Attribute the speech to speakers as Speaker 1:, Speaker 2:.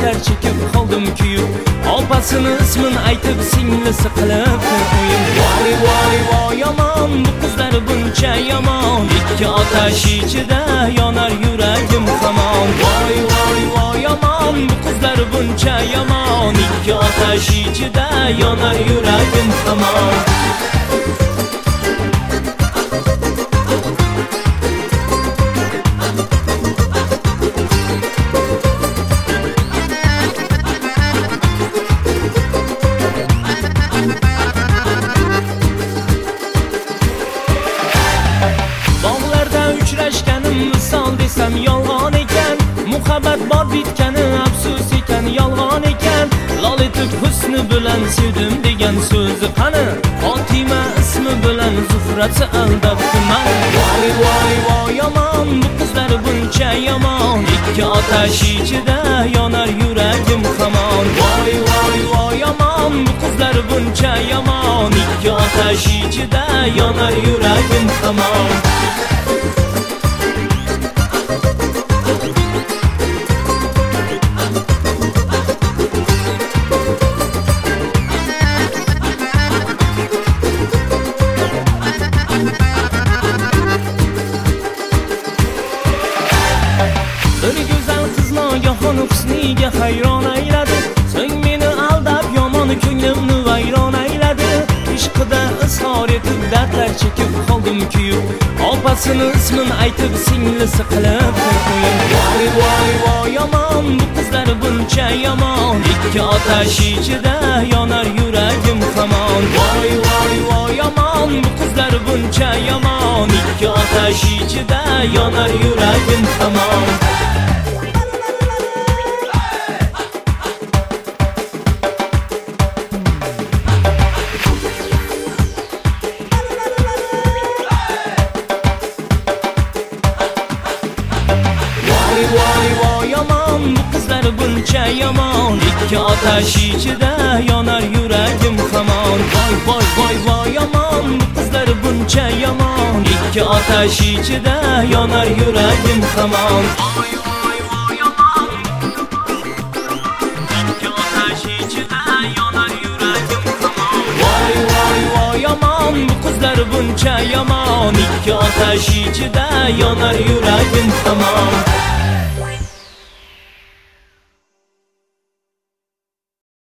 Speaker 1: dertler çekip qoldim kuyib opasini ismin aytib singlisi qilib qo'yib voy voy voy yomon bu qizlar buncha yomon ikki otash ichida yonar yuragim hamon voy voy voy yomon bu qizlar buncha yomon ikki otash ichida yonar yuragim hamon misol desam yolg'on ekan muhabbat bor bitgani afsus ekan yolg'on ekan lol etib husni bilan sevdim degan so'zi qani Fatima ismi bilan Zuhrasi aldabman voy voy voy yomon bu qizlar buncha yomon ikki otash ichida yonar yuragim hamon voy voy voy yomon bu qizlar buncha yomon ikki otash ichida yonar yuragim hamon husniga hayron ayladi so'ng meni aldab yomon ko'nglimni vayron ayladi ishqida izhor etib dardlar chekib qoldim kuyib opasini ismin aytib singlisi qilib qo'yib voy voy voy yomon bu qizlar buncha yomon ikki otash ichida yonar yuragim hamon voy voy voy yomon bu qizlar buncha yomon ikki otash ichida yonar yuragim hamon voy voy yomon bu qizlar buncha yomon ikki otash ichida yonar yuragim hamon voy voy voy voy yomon bu qizlar buncha yomon ikki otash ichida yonar yuragim hamon voy voy voy yomon ikki otash ichida yonar yuragim hamon voy voy voy yomon bu qizlar buncha yomon ikki otash ichida yonar yuragim hamon